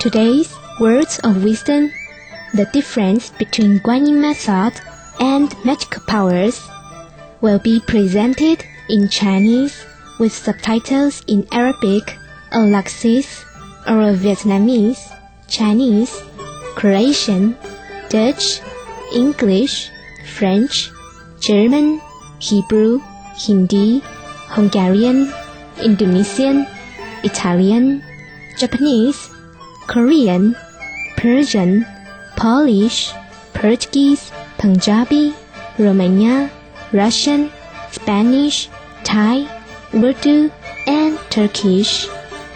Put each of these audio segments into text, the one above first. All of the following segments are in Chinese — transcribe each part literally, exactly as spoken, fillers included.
today's Words of Wisdom, the difference between Guanyin method and magical powers will be presented in Chinese with subtitles in Arabic, Alaxis, or Vietnamese, Chinese, Croatian, Dutch, English, French, German, Hebrew, Hindi, Hungarian, Indonesian, Italian, Japanese, Korean, Persian, Polish, Portuguese, Punjabi, Romania, Russian, Spanish, Thai, Urdu, and Turkish.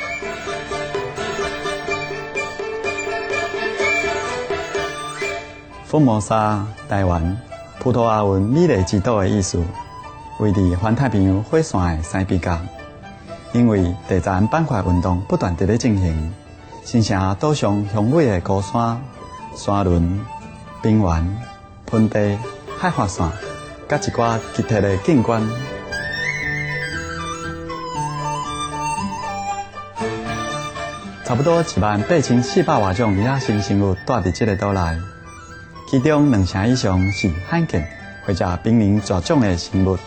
福摩沙台湾葡萄牙文美丽之岛的意思，位伫环太平洋火线的西北角。因为地层板块运动不断地咧进行，形成岛上雄伟的高山、山峦、平原、盆地、海滑线，甲一寡奇特的景观。差不多一万八千四百外种野生生物住伫这个岛内。其中两成以上是罕见或者濒临绝种的生物。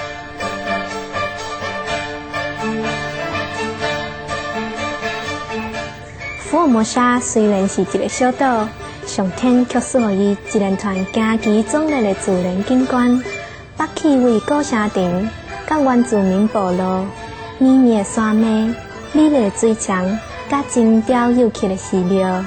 福尔摩沙虽然是一个小岛，上天却赐予伊一连串惊奇壮丽的自然景观，北起为古城亭，甲原住民部落，绵密的山脉，美丽的水墙，甲精雕有刻的寺庙。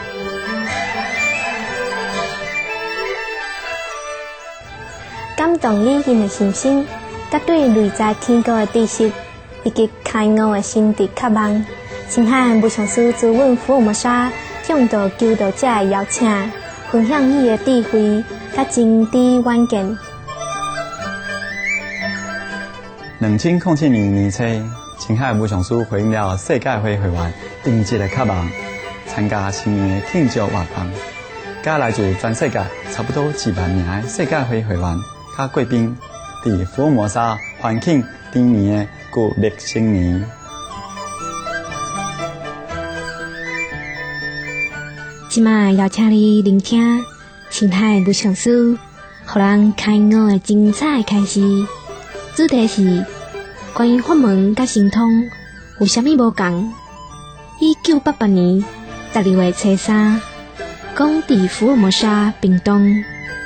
感动你因的心声，甲对内在天高的知识，以及开悟的心地渴望，请向无上师咨问福尔摩沙向道求道者的邀请，分享伊的智慧，甲真知远见。 两千零七年年初，青海无上师回应了世界会会员定制的渴望，参加新年的庆祝活动，甲来自全世界差不多一万名的世界会会员。甲贵宾伫福尔摩沙欢庆第年的旧历新年。 即卖邀请你聆听青海无上师，互人开悟的精彩开始。主题是关于法门甲神通有啥物无共？一九八八年十二月初三，讲伫福尔摩沙屏东。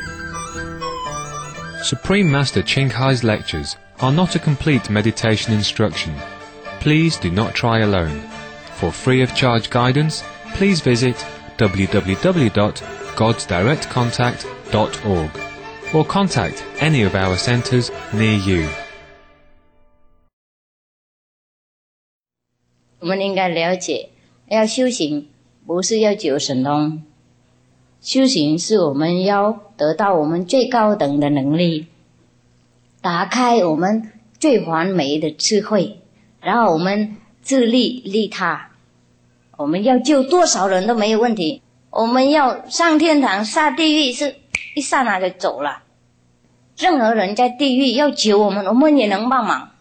Supreme Master Ching Hai's lectures are not a complete meditation instruction. Please do not try alone. For free of charge guidance, please visit w w w dot gods direct contact dot org or contact any of our centers near you. 我们应该了解，要修行不是要求神通，修行是我们要得到我们最高等的能力，打开我们最完美的智慧，然后我们自利利他。我们要救多少人都没有问题，我们要上天堂下地狱是一刹那就走了。任何人在地狱要救我们，我们也能帮忙。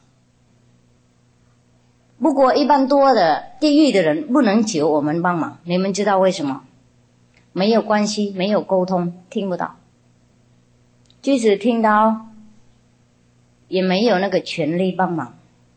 不过一般多的地狱的人不能求我们帮忙，你们知道为什么？没有关系，没有沟通，听不到，即使听到也没有那个权利帮忙。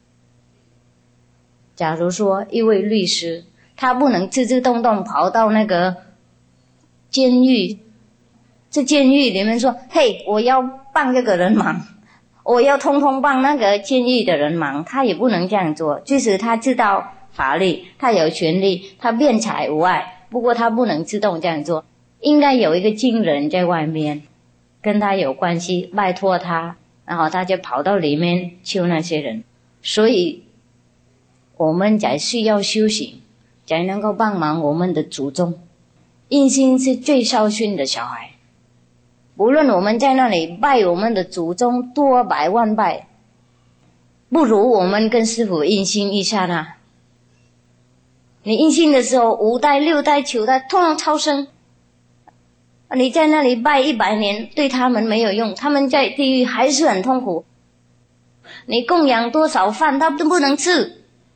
假如说一位律师，他不能自自动动跑到那个监狱，这监狱里面说，嘿，我要帮这个人忙，我要通通帮那个监狱的人忙，他也不能这样做。即使他知道法律，他有权利，他辩才无碍，不过他不能自动这样做，应该有一个经人在外面跟他有关系，拜托他，然后他就跑到里面救那些人。所以我们才需要修行，才能够帮忙我们的祖宗。印心是最孝顺的小孩，无论我们在那里拜我们的祖宗多百万拜，不如我们跟师父印心一下呢。你印心的时候，五代六代九代通通超生，你在那里拜一百年，对他们没有用，他们在地狱还是很痛苦。你供养多少饭他都不能吃，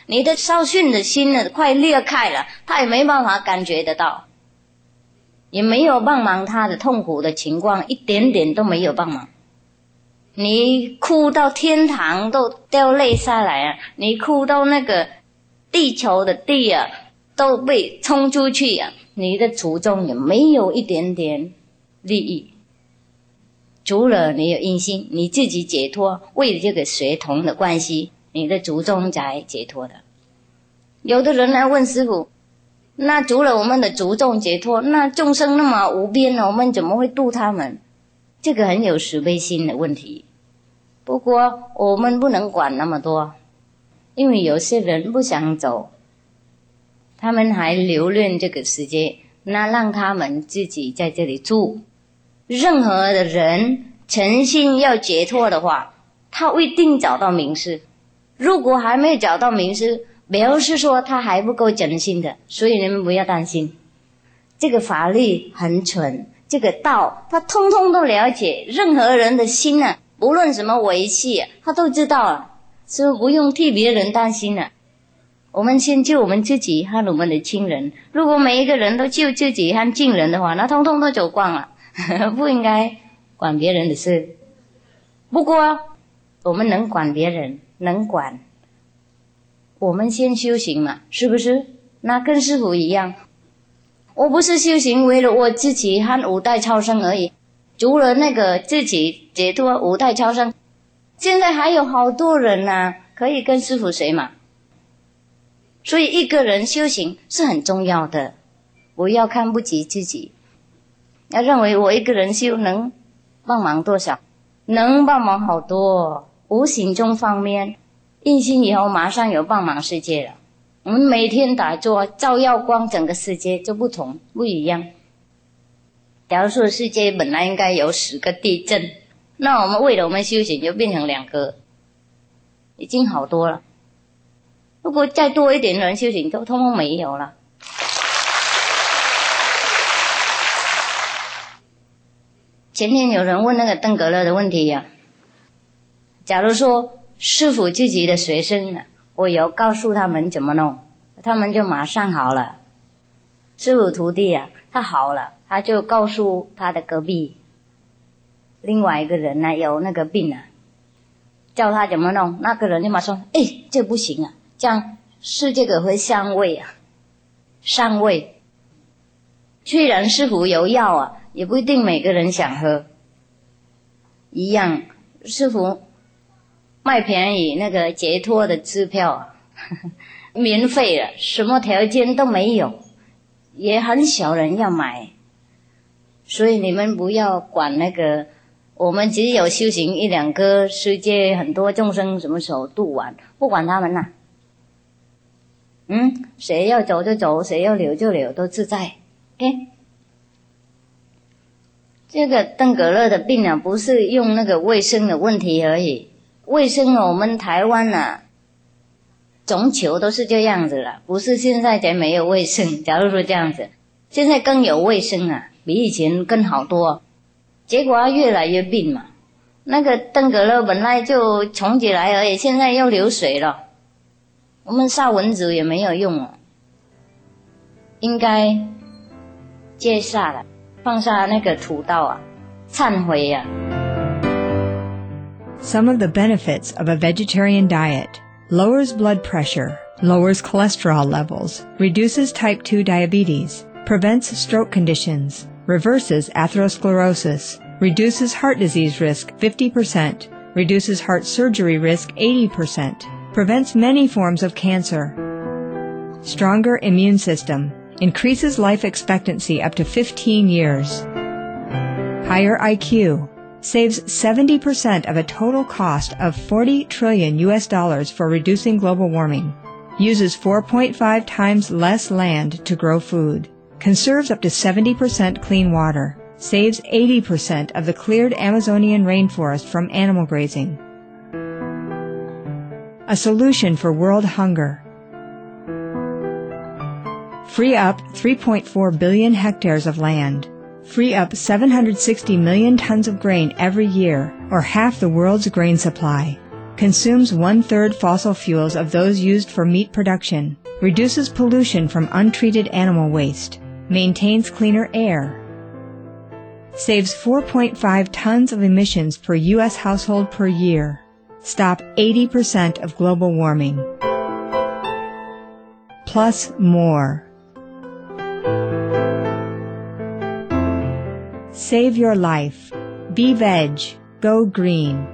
你的少训的心呢快裂开了，他也没办法感觉得到，也没有帮忙他的痛苦的情况，一点点都没有帮忙。你哭到天堂都掉泪下来啊，你哭到那个地球的地啊都被冲出去啊，你的祖宗也没有一点点利益，除了你有因心，你自己解脱，为了这个血统的关系，你的祖宗才解脱的。有的人来问师父，那除了我们的祖宗解脱，那众生那么无边了，我们怎么会度他们？这个很有慈悲心的问题。不过我们不能管那么多，因为有些人不想走，他们还留恋这个世界，那让他们自己在这里住。任何的人诚心要解脱的话，他一定找到名师。如果还没有找到名师，表示说他还不够真心的，所以你们不要担心。这个法律很纯，这个道他通通都了解，任何人的心啊，不论什么维系啊，他都知道了，所以不用替别人担心了。我们先救我们自己和我们的亲人，如果每一个人都救自己和亲人的话，那通通都走光了，不应该管别人的事。不过我们能管别人，能管我们先修行嘛，是不是？那跟师父一样，我不是修行为了我自己和五代超生而已，除了那个自己解脱五代超生，现在还有好多人啊可以跟师父学嘛。所以一个人修行是很重要的，不要看不起自己，要认为我一个人修能帮忙多少，能帮忙好多，无形中方面印心以后马上有帮忙世界了。我们每天打坐照耀光，整个世界就不同不一样。假如说世界本来应该有十个地震，那我们为了我们修行就变成两个，已经好多了。如果再多一点人修行，就通通没有了。前天有人问那个登革热的问题呀、啊，假如说师父自己的学生呢，我有告诉他们怎么弄，他们就马上好了。师父徒弟啊，他好了，他就告诉他的隔壁另外一个人呢有那个病啊，叫他怎么弄，那个人就马上说，哎，这不行啊，这样是这个会伤胃啊，伤胃。虽然师父有药啊，也不一定每个人想喝。一样，师父卖便宜那个解脱的支票啊，呵呵免费了，什么条件都没有，也很少人要买。所以你们不要管那个，我们只有修行一两个，世界很多众生什么时候度完，不管他们啦、啊。嗯，谁要走就走，谁要留就留，都自在。OK， 这个登革热的病啊，不是用那个卫生的问题而已。卫生我们台湾啊，总球都是这样子了，不是现在才没有卫生。假如说这样子，现在更有卫生啊，比以前更好多。结果越来越病嘛，那个登革热本来就虫起来而已，现在又流水了。我们杀蚊子也没有用了，应该接下了，放下那个屠刀啊，忏悔啊。 Some of the benefits of a vegetarian diet: lowers blood pressure, lowers cholesterol levels, reduces type two diabetes, prevents stroke conditions, reverses atherosclerosis, reduces heart disease risk fifty percent, reduces heart surgery risk eighty percent, prevents many forms of cancer. Stronger immune system, increases life expectancy up to fifteen years. Higher I Q, saves seventy percent of a total cost of forty trillion U S dollars for reducing global warming. Uses four point five times less land to grow food. Conserves up to seventy percent clean water. Saves eighty percent of the cleared Amazonian rainforest from animal grazing. A solution for world hunger. Free up three point four billion hectares of land. Free up seven hundred sixty million tons of grain every year, or half the world's grain supply. consumes one-third fossil fuels of those used for meat production, reduces pollution from untreated animal waste, maintains cleaner air, saves four point five tons of emissions per U S household per year, stop eighty percent of global warming, plus more. Save your life. Be veg. Go green.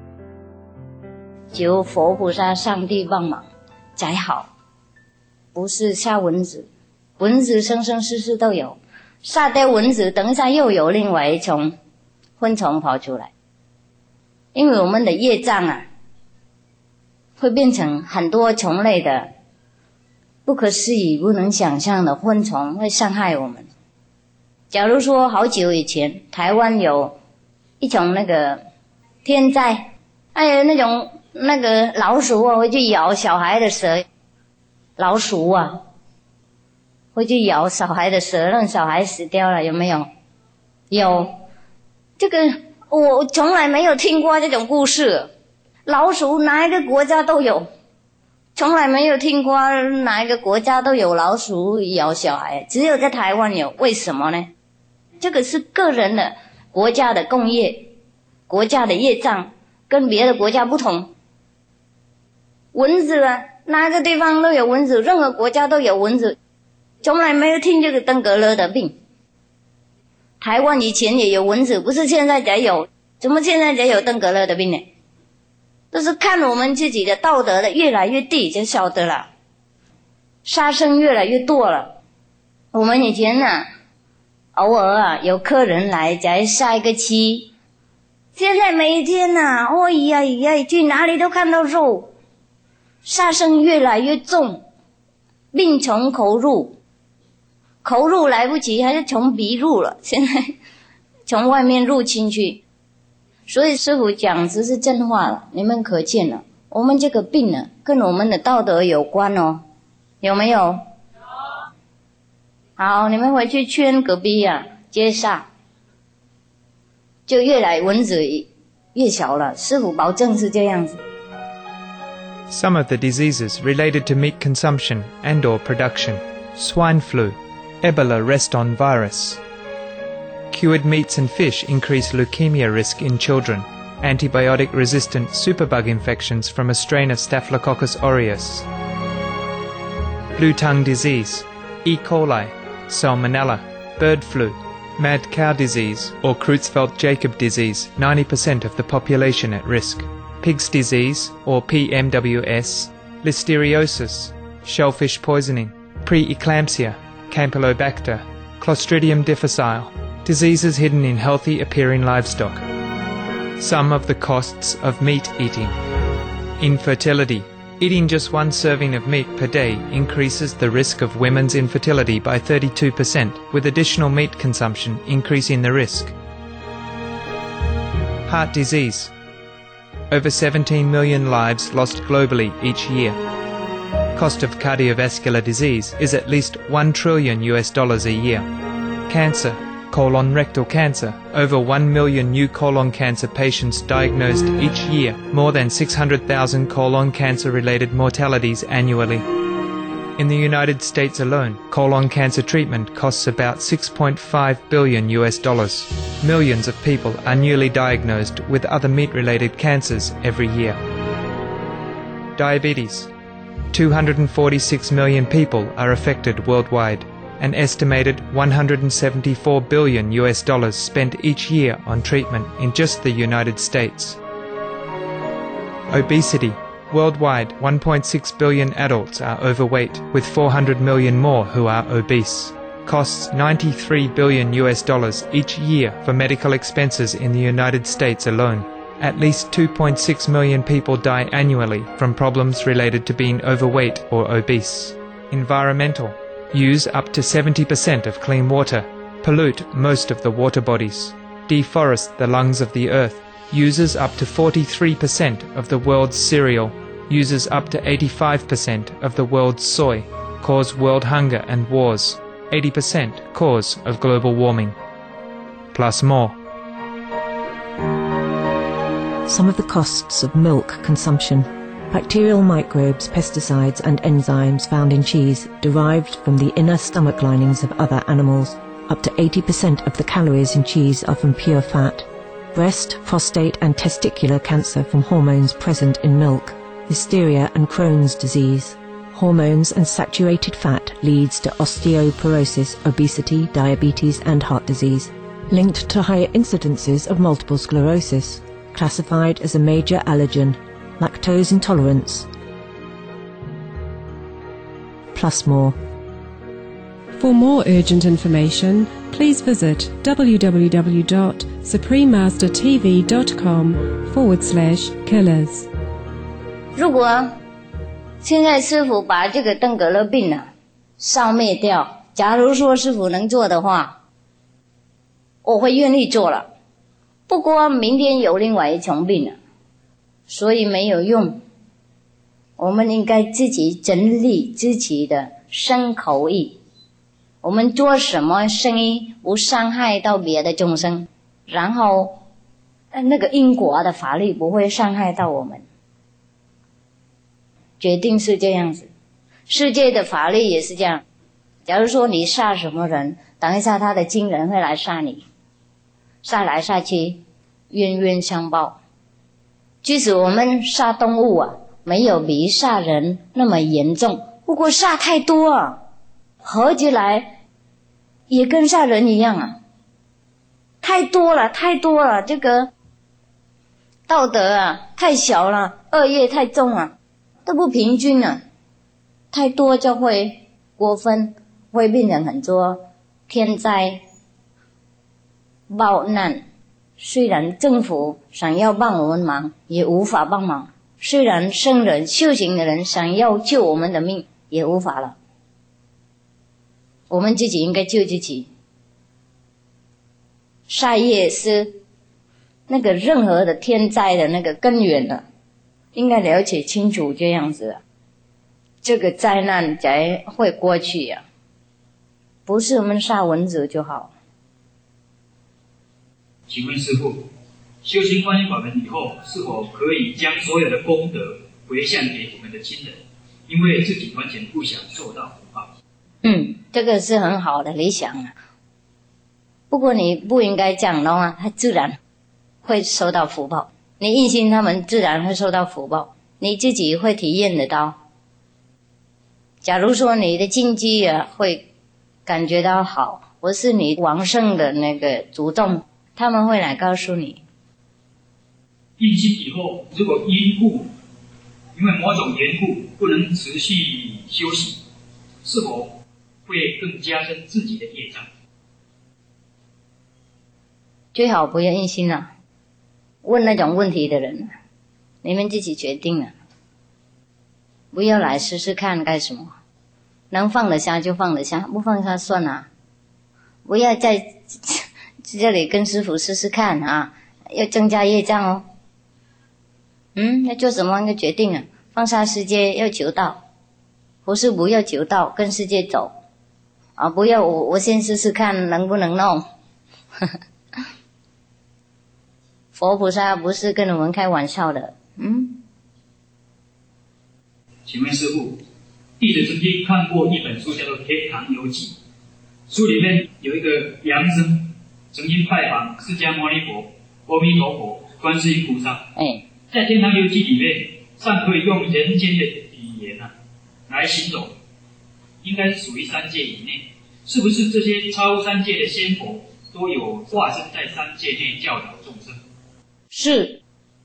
求佛菩萨、上帝帮忙才好，不是杀蚊子，蚊子生生世世都有，杀掉蚊子，等一下又有另外一种昆虫跑出来，因为我们的业障啊，会变成很多虫类的不可思议、不能想象的昆虫会伤害我们。假如说好久以前，台湾有一种那个天灾，还有那种那个老鼠啊，会去咬小孩的舌，老鼠啊，会去咬小孩的舌，让小孩死掉了，有没有？有。这个我从来没有听过这种故事，老鼠哪一个国家都有，从来没有听过哪一个国家都有老鼠咬小孩，只有在台湾有，为什么呢？这个是个人的国家的共业，国家的业障跟别的国家不同。蚊子啊，哪个地方都有蚊子，任何国家都有蚊子，从来没有听这个登革热的病。台湾以前也有蚊子，不是现在才有，怎么现在才有登革热的病呢？都是看我们自己的道德的越来越低就晓得了，杀生越来越多了。我们以前啊偶尔啊有客人来才杀一个鸡，现在每天啊哦呀呀，去哪里都看到肉，杀生越来越重，病从口入，口入来不及还是从鼻入了，现在从外面入侵去。所以师父讲这是真话了，你们可见了，我们这个病呢跟我们的道德有关哦，有没有？好，你们回去劝隔壁啊接杀，就越来蚊子越小了，师父保证是这样子。 Some of the diseases related to meat consumption and or production: swine flu, Ebola reston virus. Cured meats and fish increase leukemia risk in children. Antibiotic-resistant superbug infections from a strain of Staphylococcus aureus. Blue tongue disease, E. coli, Salmonella, bird flu, mad cow disease or Creutzfeldt-Jakob disease, ninety percent of the population at risk. Pig's disease or P M W S, listeriosis, shellfish poisoning, preeclampsia, Campylobacter, Clostridium difficile, diseases hidden in healthy appearing livestock. Some of the costs of meat eating. Infertility. Eating just one serving of meat per day increases the risk of women's infertility by thirty-two percent, with additional meat consumption increasing the risk. Heart disease. Over seventeen million lives lost globally each year. Cost of cardiovascular disease is at least one trillion U S dollars a year. Cancer. Colon rectal cancer. Over one million new colon cancer patients diagnosed each year, more than six hundred thousand colon cancer-related mortalities annually. In the United States alone, colon cancer treatment costs about six point five billion U S dollars. Millions of people are newly diagnosed with other meat-related cancers every year. Diabetes. two hundred forty-six million people are affected worldwide. An estimated one hundred seventy-four billion U S dollars spent each year on treatment in just the United States. Obesity. Worldwide, one point six billion adults are overweight, with four hundred million more who are obese. Costs ninety-three billion U S dollars each year for medical expenses in the United States alone. At least two point six million people die annually from problems related to being overweight or obese. Environmental. Use up to seventy percent of clean water. Pollute most of the water bodies. Deforest the lungs of the earth. Uses up to forty-three percent of the world's cereal. Uses up to eighty-five percent of the world's soy. Cause world hunger and wars. eighty percent cause of global warming. Plus more. Some of the costs of milk consumption. Bacterial microbes, pesticides and enzymes found in cheese derived from the inner stomach linings of other animals. Up to eighty percent of the calories in cheese are from pure fat. Breast, prostate and testicular cancer from hormones present in milk. Hysteria and Crohn's disease. Hormones and saturated fat leads to osteoporosis, obesity, diabetes and heart disease. Linked to higher incidences of multiple sclerosis. Classified as a major allergen. Lactose intolerance. Plus more. For more urgent information, please visit www.suprememastertv.com forward slash killers. 如果现在师父把这个登革热病啊消灭掉，假如说师父能做的话，我会愿意做了。不过明天有另外一种病啊，所以没有用。我们应该自己整理自己的身口意。我们做什么生意不伤害到别的众生，然后那个因果的法律不会伤害到我们。决定是这样子，世界的法律也是这样。假如说你杀什么人，等一下他的亲人会来杀你，杀来杀去，冤冤相报。即使我们杀动物啊，没有比杀人那么严重，不过杀太多啊，合起来也跟杀人一样啊，太多了，太多了，这个道德啊太小了，恶业太重了，都不平均了，太多就会过分，会变成很多天灾暴难。虽然政府想要帮我们忙，也无法帮忙；虽然圣人修行的人想要救我们的命，也无法了。我们自己应该救自己。杀业是那个任何的天灾的那个根源了，应该了解清楚这样子，这个灾难才会过去呀、啊。不是我们杀蚊子就好。 请问师父，修行观音法门以后，是否可以将所有的功德回向给我们的亲人？因为自己完全不想受到福报。 嗯，这个是很好的理想啊。不过你不应该讲的话，他自然会受到福报。你印心他们自然会受到福报，你自己会体验得到。假如说你的经济啊会感觉到好，或是你往生的那个主动，他们会来告诉你。 印心以后，如果因故因为某种缘故不能持续修行，是否会更加深自己的业障？ 最好不要印心了、啊，问那种问题的人，你们自己决定了，不要来试试看干什么？能放得下就放得下，不放下算了。不要在这里跟师父试试看啊，要增加业障哦。嗯，要做什么要决定了，放下世界要求道，不是不要求道，跟世界走啊！不要我我先试试看能不能弄。佛菩萨不是跟我们开玩笑的，嗯。 请问师父，弟子曾经看过一本书叫做《天堂游记》，书里面有一个洋僧曾经拜访释迦牟尼佛、阿弥陀佛、观世音菩萨。 哎， 在《天堂游记》里面，尚可以用人间的语言啊来形容，应该是属于三界以内。是不是这些超三界的仙佛都有化身在三界内教导众生？ 是。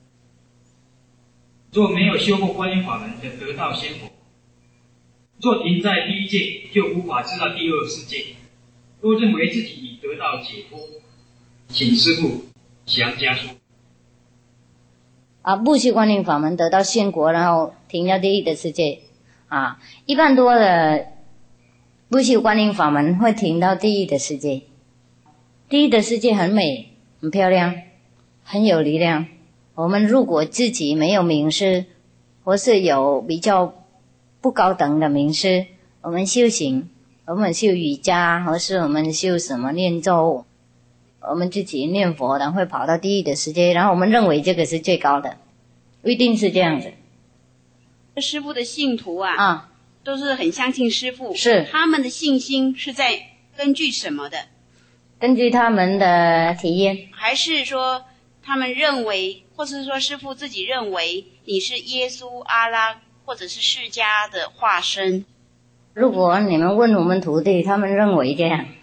若没有修过观音法门的得道仙佛，若停在第一界，就无法知道第二世界，都认为自己已得到解脱，请师父详加说。 啊，不修观音法门得到仙国，然后停到第一的世界啊，一般多的不修观音法门会停到第一的世界。第一的世界很美，很漂亮，很有力量。我们如果自己没有名师，或是有比较不高等的名师，我们修行，我们修瑜伽，或是我们修什么念咒， 我们自己念佛，然后会跑到地狱的世界，然后我们认为这个是最高的，不一定是这样子。 师父的信徒啊， 啊， 都是很相信师父， 是他们的信心是在根据什么的？ 根据他们的体验， 还是说他们认为，或是说师父自己认为你是耶稣、阿拉或者是释迦的化身？ 如果你们问我们徒弟，他们认为这样。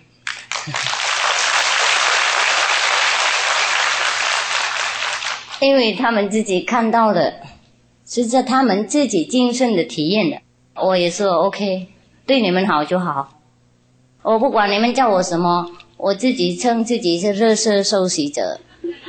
因为他们自己看到的是在他们自己精神的体验的。我也说 OK， 对你们好就好，我不管你们叫我什么，我自己称自己是垃圾收集者。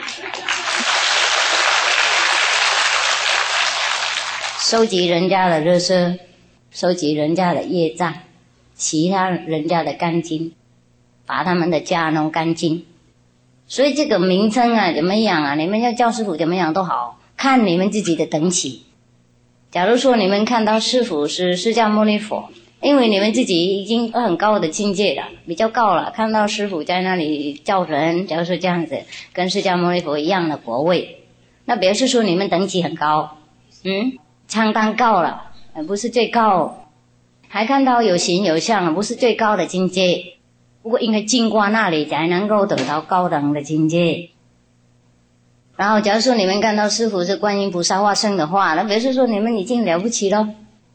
收集人家的垃圾，收集人家的业障，洗他人家的干净，把他们的家弄干净。所以这个名称啊，怎么样啊？你们要叫师父怎么样都好，看你们自己的等级。假如说你们看到师父是释迦牟尼佛，因为你们自己已经很高的境界了，比较高了，看到师父在那里叫人，假如说这样子，跟释迦牟尼佛一样的国位，那表示说你们等级很高，嗯，相当高了，不是最高，还看到有形有相，不是最高的境界。不过应该经过那里才能够得到高等的境界。然后假如说你们看到师父是观音菩萨化身的话，那表示说你们已经了不起了，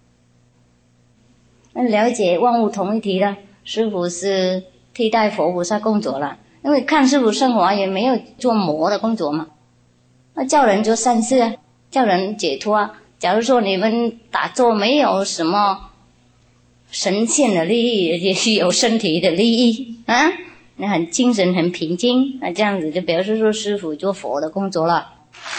那了解万物同一体了，师父是替代佛菩萨工作了。因为看师父生活也没有做魔的工作嘛，那叫人做善事啊，叫人解脱啊。假如说你们打坐没有什么神仙的利益，也是有身体的利益啊，那很精神很平静，那这样子就表示说师父做佛的工作了。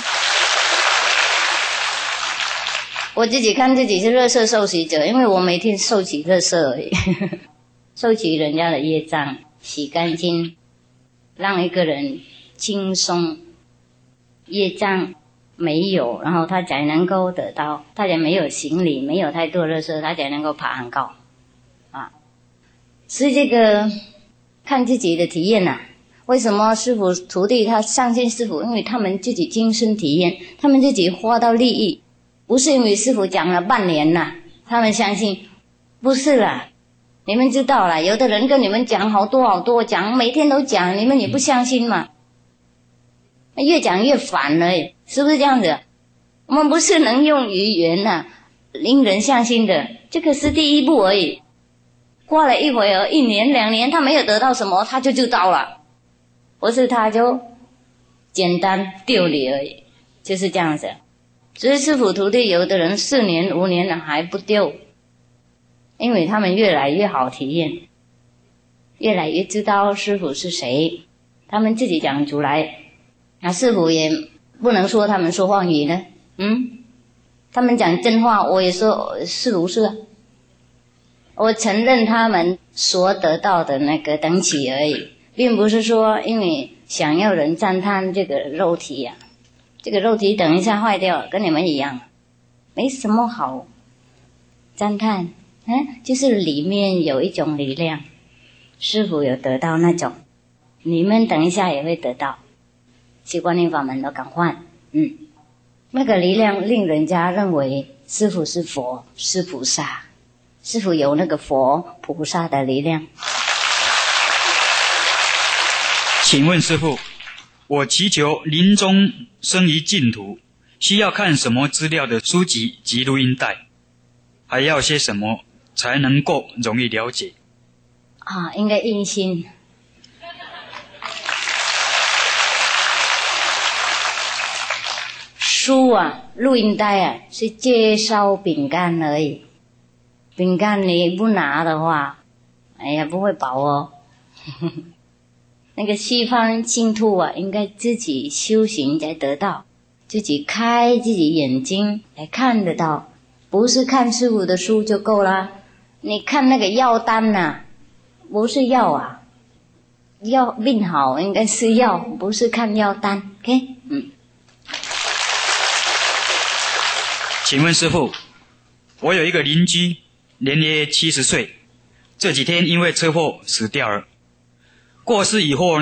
我自己看自己是垃圾收集者，因为我每天收集垃圾而已收集人家的业障，洗干净，让一个人轻松，业障没有，然后他才能够得到，他才没有行李，没有太多垃圾，他才能够爬很高啊。所以这个看自己的体验啊，为什么师父徒弟他相信师父？因为他们自己亲身体验，他们自己获到利益，不是因为师父讲了半年啦，他们相信，不是啦。你们知道啦，有的人跟你们讲好多好多，讲每天都讲，你们也不相信嘛，越讲越烦了，是不是这样子？我们不是能用语言啊令人相信的，这个是第一步而已。过了一会儿，一年两年，他没有得到什么，他就知道了，不是他就简单丢你而已，就是这样子。所以师父徒弟有的人四年五年了还不丢，因为他们越来越好体验，越来越知道师父是谁，他们自己讲出来，那师父也不能说他们说谎语呢，嗯，他们讲真话，我也说是如是啊。我承认他们所得到的那个等级而已，并不是说因为想要人赞叹这个肉体呀、啊，这个肉体等一下坏掉，跟你们一样，没什么好赞叹。嗯，就是里面有一种力量，师父有得到那种，你们等一下也会得到。去观音法门都赶快，嗯，那个力量令人家认为师父是佛，是菩萨，师父有那个佛菩萨的力量。 请问师父，我祈求临终生于净土，需要看什么资料的书籍及录音带？还要些什么才能够容易了解？ 啊，应该印心。书啊，录音带啊，是介绍饼干而已。饼干你不拿的话，哎呀，不会饱哦。那个西方净土啊，应该自己修行才得到，自己开自己眼睛才看得到，不是看师父的书就够了。你看那个药单呐、啊，不是药啊，药病好应该是药，不是看药单。OK， 嗯。 请问师父，我有一个邻居，年约七十岁，这几天因为车祸死掉了。过世以后呢，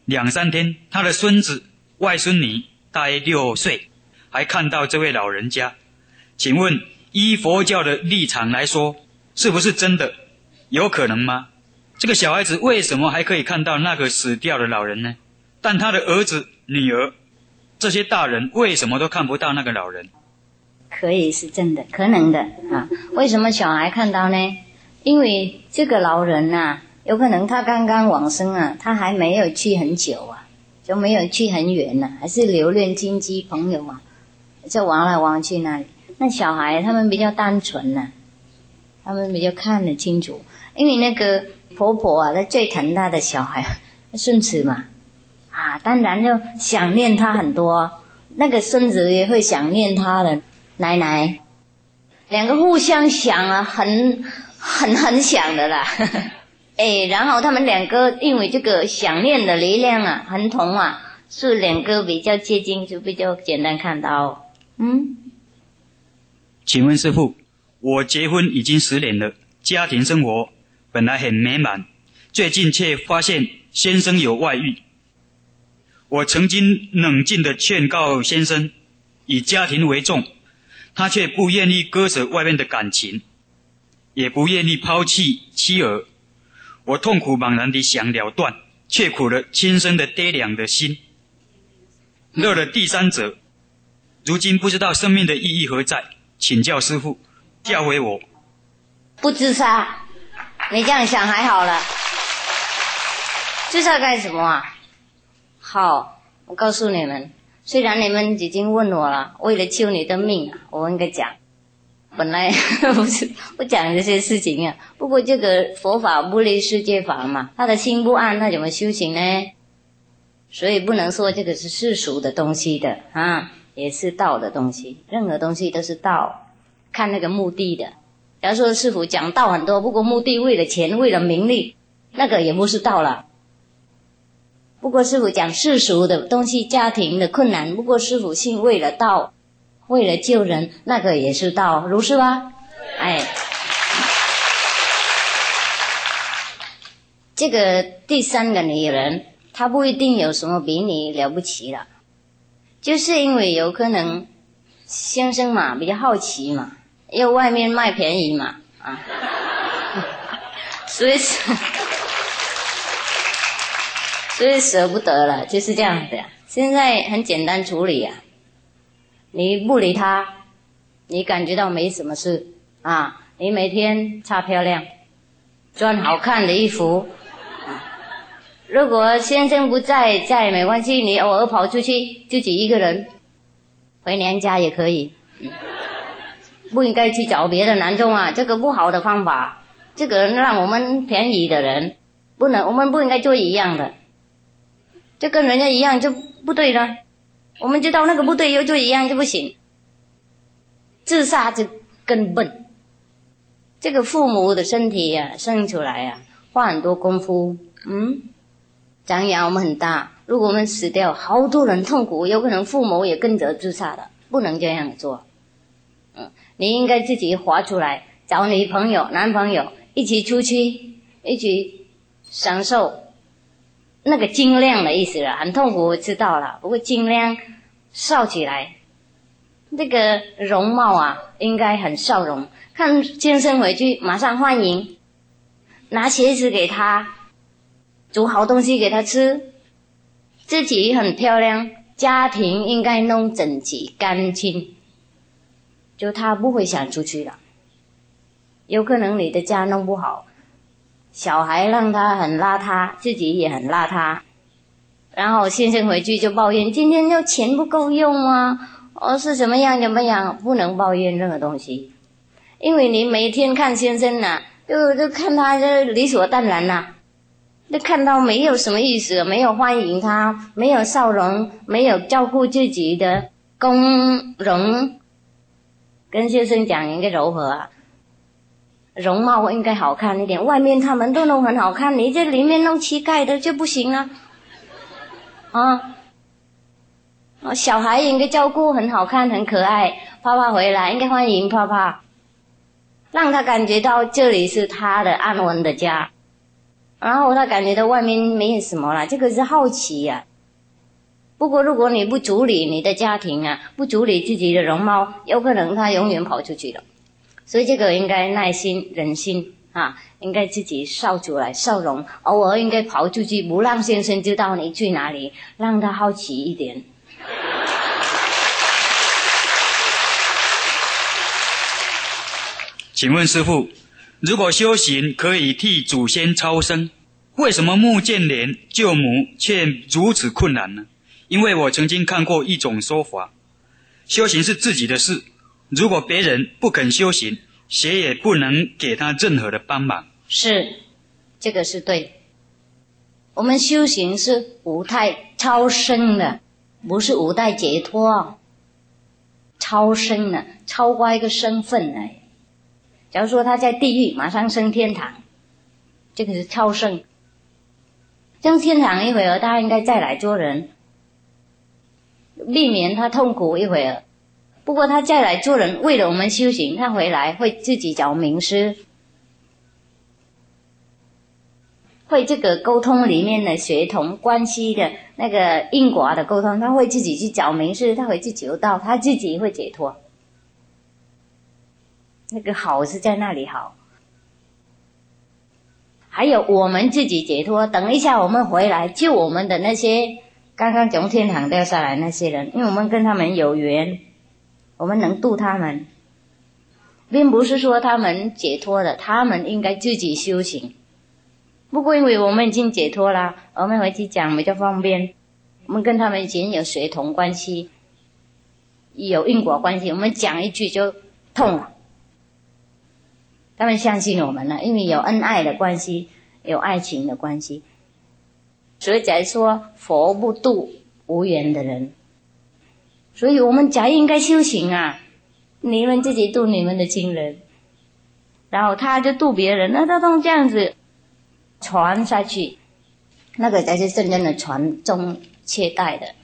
两三天，他的孙子、外孙女大约六岁，还看到这位老人家。请问，依佛教的立场来说，是不是真的？有可能吗？这个小孩子为什么还可以看到那个死掉的老人呢？但他的儿子、女儿，这些大人为什么都看不到那个老人？ 可以是真的，可能的啊。为什么小孩看到呢？因为这个老人啊，有可能他刚刚往生啊，他还没有去很久啊，就没有去很远啊，还是留恋亲戚朋友啊，就往来往去那里。那小孩他们比较单纯啊，他们比较看得清楚。因为那个婆婆啊，她最疼她的小孩孙子嘛，啊，当然就想念他很多。那个孙子也会想念他的奶奶，两个互相想啊，很很很想的啦。哎，然后他们两个因为这个想念的力量啊，很同啊，是两个比较接近，就比较简单看到。嗯， 请问师父，我结婚已经十年了，家庭生活本来很美满，最近却发现先生有外遇。我曾经冷静地劝告先生以家庭为重，他却不愿意割舍外面的感情，也不愿意抛弃妻儿。我痛苦茫然地想了断，却苦了亲生的爹娘的心，乐了第三者。如今不知道生命的意义何在，请教师父教诲我。 不自杀，你这样想还好了。自杀干什么啊？好，我告诉你们，虽然你们已经问我了，为了救你的命啊，我应该讲，本来不是不讲这些事情啊。不过这个佛法不离世界法嘛，他的心不安，他怎么修行呢？所以不能说这个是世俗的东西的啊，也是道的东西，任何东西都是道，看那个目的的。假如说师父讲道很多，不过目的为了钱，为了名利，那个也不是道了。不过师父讲世俗的东西，家庭的困难，不过师父信为了道，为了救人，那个也是道，如是吧？哎，这个第三个女人，她不一定有什么比你了不起了，就是因为有可能先生嘛比较好奇嘛，要外面卖便宜嘛，啊，所以是。所以舍不得了，就是这样的。现在很简单处理啊，你不理他，你感觉到没什么事啊，你每天擦漂亮，穿好看的衣服。啊、如果先生不在，在没关系，你偶尔跑出去，自己一个人回娘家也可以。嗯、不应该去找别的男众啊，这个不好的方法，这个让我们便宜的人，不能，我们不应该做一样的。就跟人家一样就不对了，我们知道那个不对又做一样就不行，自杀就更笨。这个父母的身体呀、啊，生出来呀、啊，花很多功夫，嗯，张牙我们很大。如果我们死掉，好多人痛苦，有可能父母也跟着自杀的，不能这样做。嗯，你应该自己划出来，找女朋友、男朋友一起出去，一起享受。那个尽量的意思了，很痛苦我知道了，不过尽量笑起来。这个容貌啊，应该很笑容。看先生回去，马上欢迎，拿鞋子给他，煮好东西给他吃，自己很漂亮，家庭应该弄整齐干净，就他不会想出去了。有可能你的家弄不好。小孩让他很邋遢，自己也很邋遢，然后先生回去就抱怨今天就钱不够用啊，哦是怎么样怎么样，不能抱怨任何东西，因为你每天看先生啊，就就看他就理所当然啦、啊，就看到没有什么意思，没有欢迎他，没有笑容，没有照顾自己的公容，跟先生讲应该柔和啊。容貌应该好看一点，外面他们都弄很好看，你这里面弄乞丐的就不行啊！啊，小孩应该照顾很好看很可爱，爸爸回来应该欢迎爸爸，让他感觉到这里是他的安稳的家， 然后他感觉到外面没有什么了，这个是好奇呀、啊。不过如果你不处理你的家庭啊，不处理自己的容貌，有可能他永远跑出去了。所以这个应该耐心忍心啊，应该自己笑出来笑容，偶尔应该跑出去，不让先生知道你去哪里，让他好奇一点。 请问师父，如果修行可以替祖先超生，为什么穆建连救母却如此困难呢？因为我曾经看过一种说法，修行是自己的事，如果别人不肯修行，谁也不能给他任何的帮忙。 是，这个是对。我们修行是五态超生的，不是五代解脱，超生的，超过一个身份而已。假如说他在地狱，马上升天堂，这个是超生。升天堂一会儿，他应该再来做人，避免他痛苦一会儿。不过他再来做人，为了我们修行，他回来会自己找名师，会这个沟通里面的协同关系的那个因果的沟通，他会自己去找名师，他会去求道，他自己会解脱。那个好是在那里好。还有我们自己解脱，等一下我们回来救我们的那些刚刚从天堂掉下来那些人，因为我们跟他们有缘，我们能度他们，并不是说他们解脱了，他们应该自己修行。不过因为我们已经解脱了，我们回去讲比较方便，我们跟他们已经有协同关系，有因果关系，我们讲一句就痛了，他们相信我们了，因为有恩爱的关系，有爱情的关系。所以才说佛不度无缘的人，所以我们才应该修行啊！你们自己度你们的亲人，然后他就度别人，那他都这样子传下去，那个才是真正的传宗接代的。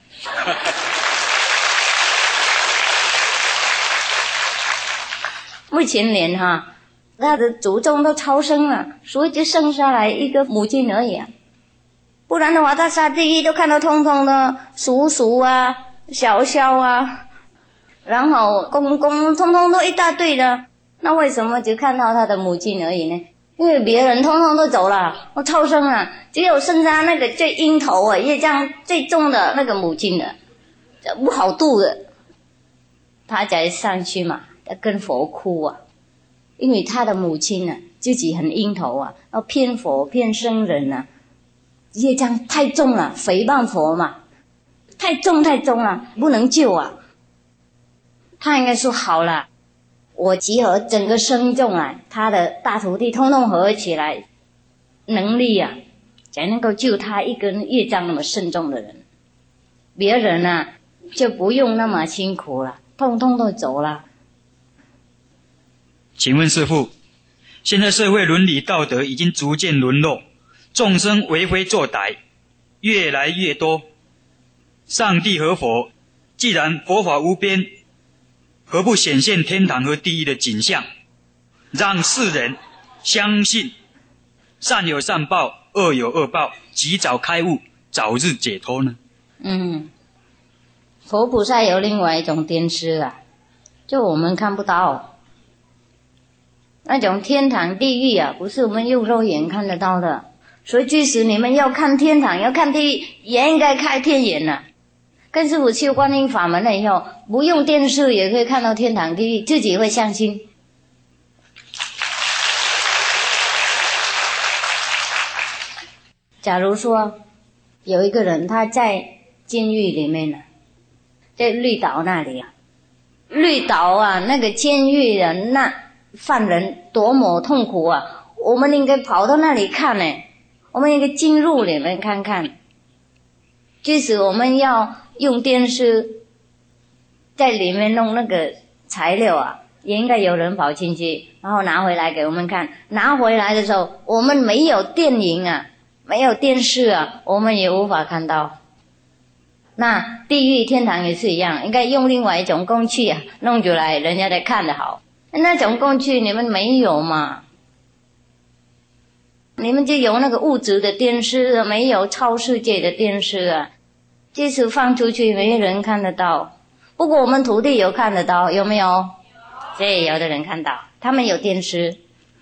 目前连哈，他的祖宗都超生了，所以就生下来一个母亲而已啊。不然的话，他下地狱都看到通通的叔叔啊、小小啊，然后公公通通都一大堆的，那为什么只看到他的母亲而已呢？因为别人通通都走了，我超生了，只有剩下那个最阴头啊、业障最重的那个母亲的，不好度的，他才上去嘛，要跟佛哭啊，因为他的母亲啊自己很阴头啊，要骗佛骗僧人啊，业障太重了，诽谤佛嘛，太重太重了，不能救啊。他应该说好了，我集合整个僧众啊，他的大徒弟通通合起来，能力啊，才能够救他一个业障那么慎重的人。别人啊，就不用那么辛苦了，通通都走了。 请问师父，现在社会伦理道德已经逐渐沦落，众生为非作歹越来越多，上帝和佛既然佛法无边，何不显现天堂和地狱的景象，让世人相信善有善报，恶有恶报，及早开悟，早日解脱呢？ 嗯，佛菩萨有另外一种天师啊，就我们看不到，那种天堂地狱啊，不是我们用肉眼看得到的。所以即使你们要看天堂要看地狱，也应该开天眼了。跟师父修观音法门了以后，不用电视也可以看到天堂地狱，自己会相信。假如说有一个人他在监狱里面呢，在绿岛那里啊，绿岛啊那个监狱的那犯人多么痛苦啊，我们应该跑到那里看呢，我们应该进入里面看看。即使我们要用电视在里面弄那个材料啊，也应该有人跑进去，然后拿回来给我们看。拿回来的时候，我们没有电影啊，没有电视啊，我们也无法看到。那地狱天堂也是一样，应该用另外一种工具啊，弄出来人家才看得好。那种工具你们没有嘛？ 你们就有那个物质的电视，没有超世界的电视啊。即使放出去，没人看得到。不过我们徒弟有看得到，有没有？对，有的人看到，他们有电视。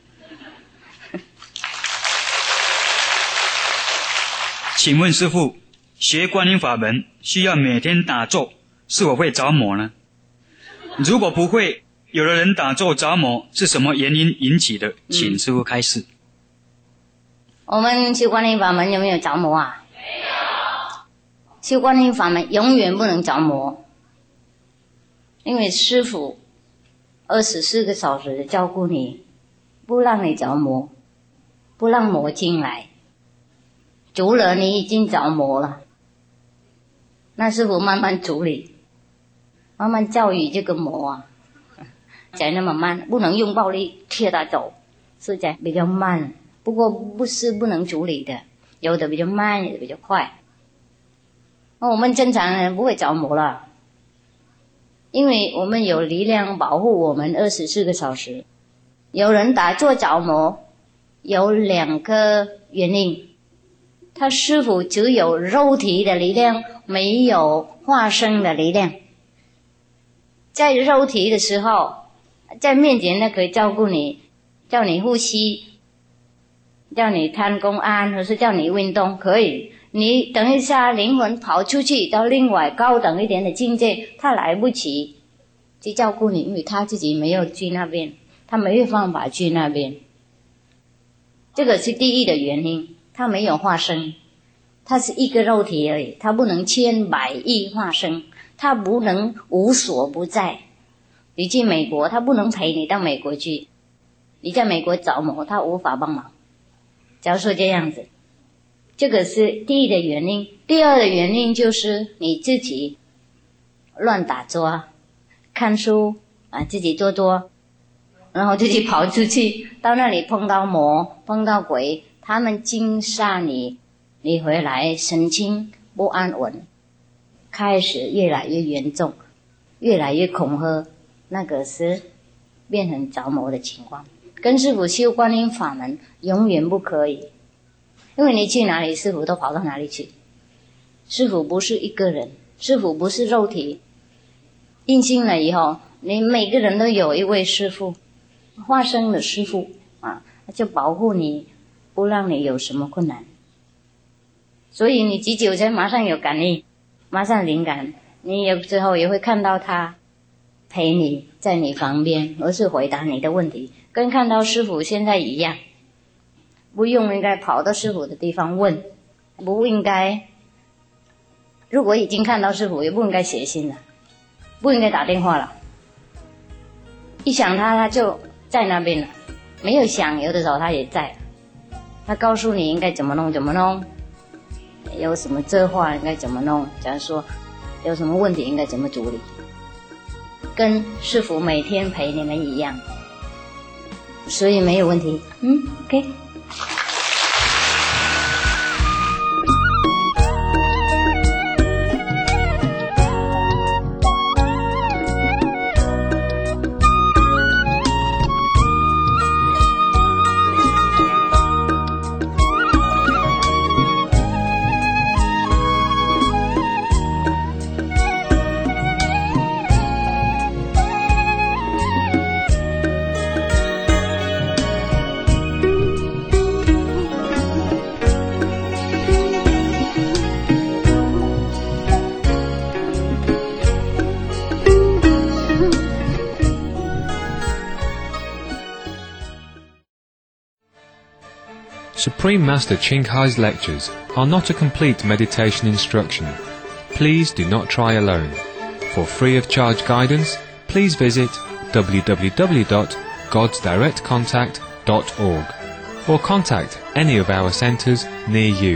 请问师父，学观音法门需要每天打坐，是否会着魔呢？如果不会，有的人打坐着魔是什么原因引起的？请师父开示。 我们修观音法门有没有着魔啊？没有。修观音法门永远不能着魔，因为师父二十四个小时照顾你，不让你着魔，不让魔进来。除了你已经着魔了，那师父慢慢处理，慢慢教育这个魔啊，才那么慢，不能用暴力贴他走，是讲比较慢。不过不是不能处理的，有的比较慢，有的比较快。那我们正常人不会着魔了，因为我们有力量保护我们二十四个小时。有人打坐着魔，有两个原因。他师父只有肉体的力量，没有化身的力量。在肉体的时候，在面前呢可以照顾你，叫你呼吸，叫你贪公安，或是叫你运动，可以。你等一下灵魂跑出去到另外高等一点的境界，他来不及去照顾你，因为他自己没有去那边，他没有办法去那边。这个是第一的原因，他没有化身，他是一个肉体而已，他不能千百亿化身，他不能无所不在。你去美国，他不能陪你到美国去，你在美国着魔，他无法帮忙。假如说这样子，这个是第一的原因。第二的原因就是你自己乱打坐，看书啊，自己做做，然后自己跑出去，到那里碰到魔，碰到鬼，他们惊吓你，你回来神经不安稳，开始越来越严重，越来越恐吓，那个是变成着魔的情况。跟师父修观音法门永远不可以，因为你去哪里，师父都跑到哪里去。师父不是一个人，师父不是肉体。印心了以后，你每个人都有一位师父，化身的师父啊，就保护你，不让你有什么困难。所以你急救才马上有感应，马上灵感，你有时候也会看到他陪你在你旁边，而是回答你的问题，跟看到师父现在一样。不用应该跑到师父的地方问，不应该，如果已经看到师父，也不应该写信了，不应该打电话了。一想他，他就在那边了，没有想，有的时候他也在，他告诉你应该怎么弄怎么弄，有什么这话应该怎么弄，假如说有什么问题应该怎么处理，跟师父每天陪你们一样，所以没有问题。嗯 ，OK。 Supreme Master Ching Hai's lectures are not a complete meditation instruction. Please do not try alone. For free of charge guidance, please visit w w w dot gods direct contact dot org or contact any of our centres near you.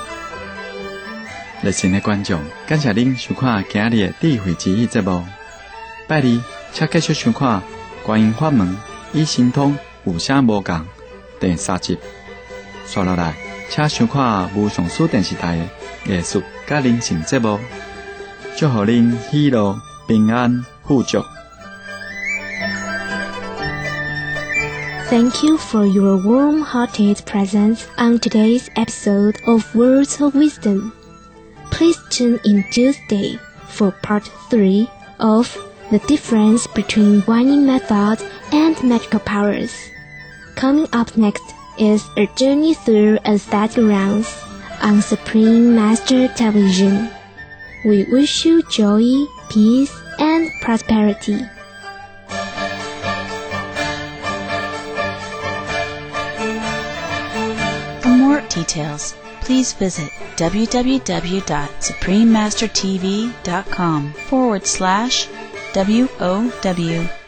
热心的观众，感谢您收看今日的智慧之语节目。拜二，请继续收看《观音法门与神通有啥无共》第三集。接落来，请收看无上师电视台的艺术甲人性节目，祝福您喜乐、平安、富足。 Thank you for your warm-hearted presence on today's episode of Words of Wisdom. Please tune in Tuesday for part three of The Difference Between Guanyin Method and Magical Powers. Coming up next is a journey through aesthetic realms on Supreme Master Television. We wish you joy, peace, and prosperity. For more details, please visit www.suprememastertv.com forward slash W O W